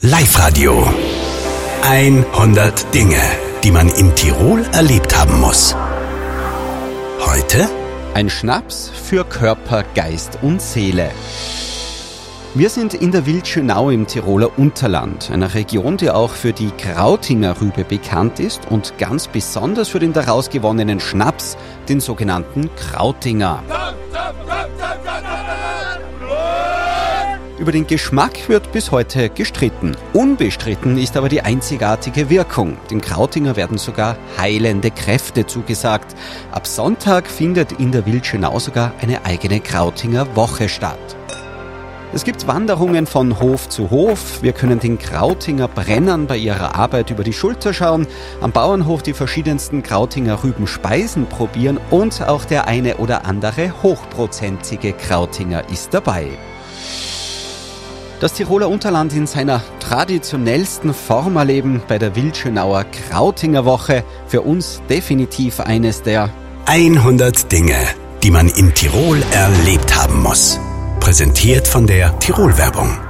Live-Radio. 100 Dinge, die man in Tirol erlebt haben muss. Heute ein Schnaps für Körper, Geist und Seele. Wir sind in der Wildschönau im Tiroler Unterland, einer Region, die auch für die Krautinger Rübe bekannt ist und ganz besonders für den daraus gewonnenen Schnaps, den sogenannten Krautinger. Über den Geschmack wird bis heute gestritten. Unbestritten ist aber die einzigartige Wirkung. Dem Krautinger werden sogar heilende Kräfte zugesagt. Ab Sonntag findet in der Wildschönau sogar eine eigene Krautinger Woche statt. Es gibt Wanderungen von Hof zu Hof. Wir können den Krautinger Brennern bei ihrer Arbeit über die Schulter schauen, am Bauernhof die verschiedensten Krautinger Rübenspeisen probieren und auch der eine oder andere hochprozentige Krautinger ist dabei. Das Tiroler Unterland in seiner traditionellsten Form erleben bei der Wildschönauer Krautinger Woche. Für uns definitiv eines der 100 Dinge, die man in Tirol erlebt haben muss. Präsentiert von der Tirol-Werbung.